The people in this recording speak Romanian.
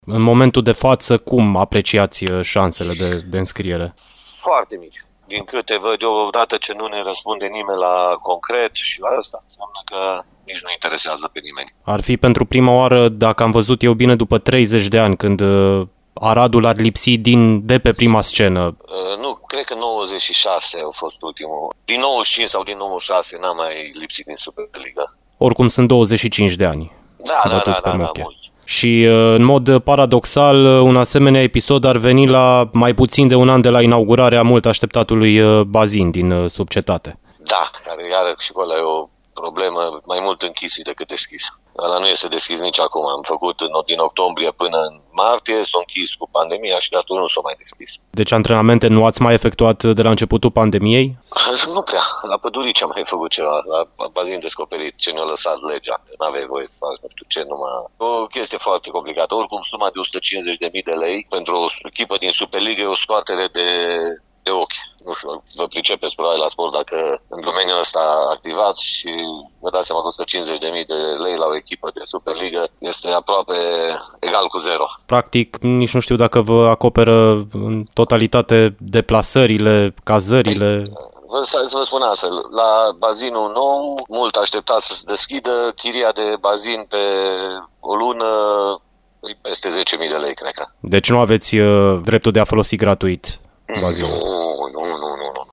În momentul de față, cum apreciați șansele de înscriere? Foarte mici. Din câte văd eu, odată ce nu ne răspunde nimeni la concret și la asta, înseamnă că nici nu interesează pe nimeni. Ar fi pentru prima oară, dacă am văzut eu bine, după 30 de ani, când Aradul ar lipsi de pe prima scenă. Nu, cred că 96 a fost ultimul. Din 95 sau din 96 n-am mai lipsit din Superliga. Oricum sunt 25 de ani. Da, mult. Și în mod paradoxal, un asemenea episod ar veni la mai puțin de un an de la inaugurarea mult așteptatului bazin din subcetate. Da, care iară și ăla e o problemă mai mult închis decât deschis. Ăla nu este deschis nici acum. Am făcut din octombrie până în martie, s-a închis cu pandemia și de atunci nu s-a mai deschis. Deci antrenamente nu ați mai efectuat de la începutul pandemiei? Nu prea. La Pădurici am mai făcut ceva, la bazin descoperit, ce ne-a lăsat legea. N-aveai voie să faci, nu știu ce, numai... O chestie foarte complicată. Oricum, suma de 150.000 de lei pentru o echipă din Superliga e o scoatere de ochi. Nu știu, vă pricepeți probabil la sport dacă în domeniul ăsta activați și vă dați seama că 150.000 de lei la o echipă de Superliga este aproape egal cu zero. Practic, nici nu știu dacă vă acoperă în totalitate deplasările, cazările... Să vă spun astfel, la bazinul nou, mult așteptat să se deschidă, chiria de bazin pe o lună peste 10.000 de lei, cred că. Deci nu aveți dreptul de a folosi gratuit bazinul? Nu.